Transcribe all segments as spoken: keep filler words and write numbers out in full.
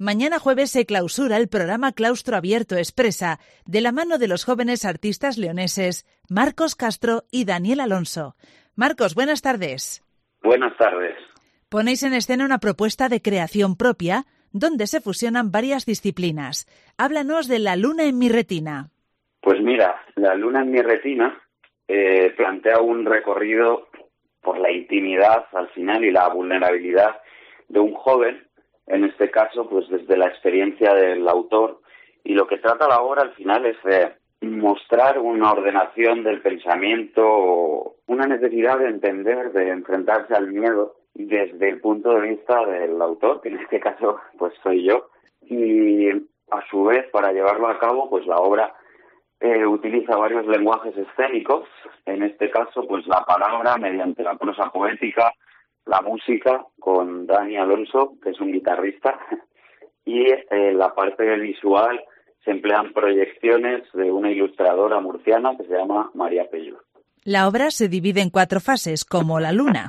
Mañana jueves se clausura el programa Claustro Abierto Expresa, de la mano de los jóvenes artistas leoneses Marcos Castro y Daniel Alonso. Marcos, buenas tardes. Buenas tardes. Ponéis en escena una propuesta de creación propia, donde se fusionan varias disciplinas. Háblanos de La luna en mi retina. Pues mira, La luna en mi retina eh, plantea un recorrido por la intimidad al final y la vulnerabilidad de un joven, en este caso pues desde la experiencia del autor, y lo que trata la obra al final es de mostrar una ordenación del pensamiento, una necesidad de entender, de enfrentarse al miedo desde el punto de vista del autor, que en este caso pues soy yo, y a su vez para llevarlo a cabo pues la obra eh, utiliza varios lenguajes escénicos, en este caso pues la palabra mediante la prosa poética, la música con Dani Alonso, que es un guitarrista, y en la parte visual se emplean proyecciones de una ilustradora murciana que se llama María Pelluz. La obra se divide en cuatro fases, como La luna.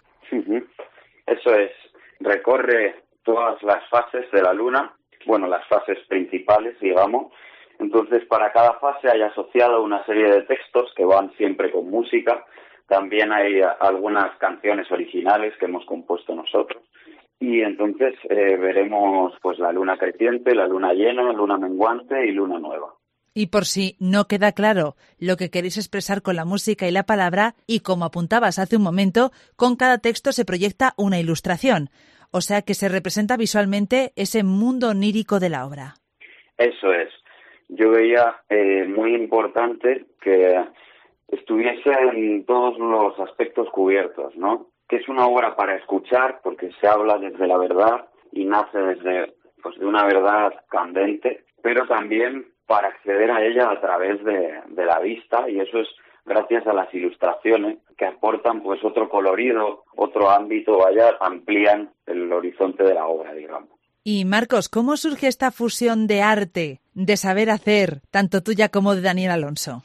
Eso es, recorre todas las fases de la luna, bueno, las fases principales, digamos. Entonces, para cada fase hay asociado una serie de textos que van siempre con música. También hay algunas canciones originales que hemos compuesto nosotros. Y entonces eh, veremos pues la luna creciente, la luna llena, la luna menguante y luna nueva. Y por si no queda claro lo que queréis expresar con la música y la palabra, y como apuntabas hace un momento, con cada texto se proyecta una ilustración. O sea que se representa visualmente ese mundo onírico de la obra. Eso es. Yo veía eh, muy importante que estuviese en todos los aspectos cubiertos, ¿no? Que es una obra para escuchar porque se habla desde la verdad y nace desde pues de una verdad candente, pero también para acceder a ella a través de, de la vista, y eso es gracias a las ilustraciones que aportan pues otro colorido, otro ámbito, vaya, amplían el horizonte de la obra, digamos. Y Marcos, ¿cómo surge esta fusión de arte, de saber hacer, tanto tuya como de Daniel Alonso?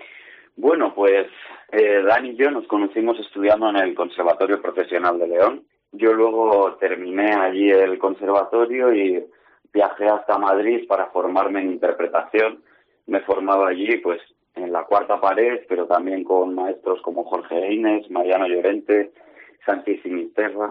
Bueno, pues eh, Dani y yo nos conocimos estudiando en el Conservatorio Profesional de León. Yo luego terminé allí el conservatorio y viajé hasta Madrid para formarme en interpretación. Me he formado allí pues en la cuarta pared, pero también con maestros como Jorge Eines, Mariano Llorente, Santi Sinisterra.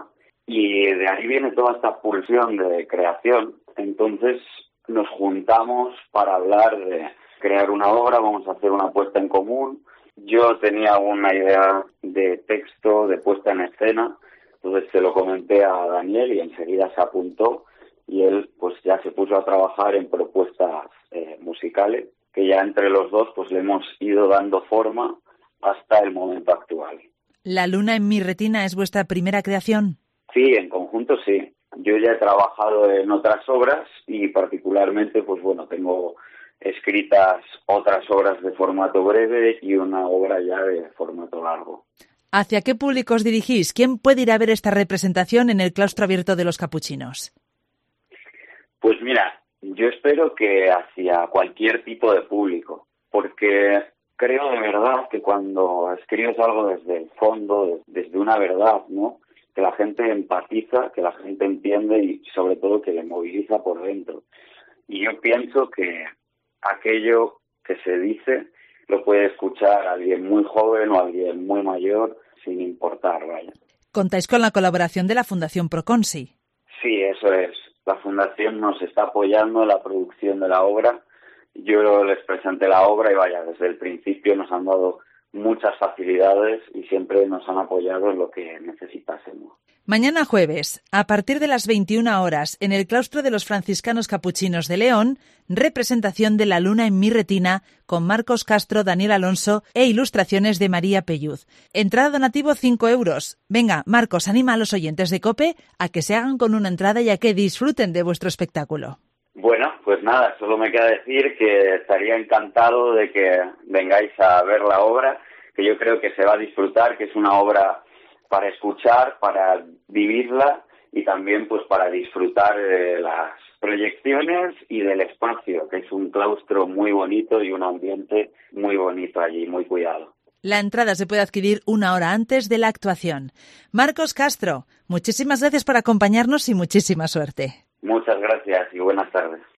Y de ahí viene toda esta pulsión de creación. Entonces nos juntamos para hablar de crear una obra, vamos a hacer una puesta en común. Yo tenía una idea de texto, de puesta en escena, entonces se lo comenté a Daniel y enseguida se apuntó y él pues ya se puso a trabajar en propuestas eh, musicales que ya entre los dos pues le hemos ido dando forma hasta el momento actual. ¿La luna en mi retina es vuestra primera creación? Sí, en conjunto sí. Yo ya he trabajado en otras obras y particularmente pues bueno, tengo escritas otras obras de formato breve y una obra ya de formato largo. ¿Hacia qué público os dirigís? ¿Quién puede ir a ver esta representación en el Claustro Abierto de los Capuchinos? Pues mira, yo espero que hacia cualquier tipo de público, porque creo de verdad que cuando escribes algo desde el fondo, desde una verdad, ¿no?, que la gente empatiza, que la gente entiende y sobre todo que le moviliza por dentro. Y yo pienso que aquello que se dice lo puede escuchar alguien muy joven o alguien muy mayor, sin importar, vaya. ¿Contáis con la colaboración de la Fundación Proconsi? Sí, eso es. La Fundación nos está apoyando en la producción de la obra. Yo les presenté la obra y vaya, desde el principio nos han dado muchas facilidades y siempre nos han apoyado en lo que necesitásemos. Mañana jueves, a partir de las veintiuna horas, en el Claustro de los Franciscanos Capuchinos de León, representación de La luna en mi retina con Marcos Castro, Daniel Alonso e ilustraciones de María Pelluz. Entrada donativo cinco euros. Venga, Marcos, anima a los oyentes de COPE a que se hagan con una entrada y a que disfruten de vuestro espectáculo. Bueno, pues nada, solo me queda decir que estaría encantado de que vengáis a ver la obra, que yo creo que se va a disfrutar, que es una obra para escuchar, para vivirla y también pues para disfrutar de las proyecciones y del espacio, que es un claustro muy bonito y un ambiente muy bonito allí, muy cuidado. La entrada se puede adquirir una hora antes de la actuación. Marcos Castro, muchísimas gracias por acompañarnos y muchísima suerte. Muchas gracias y buenas tardes.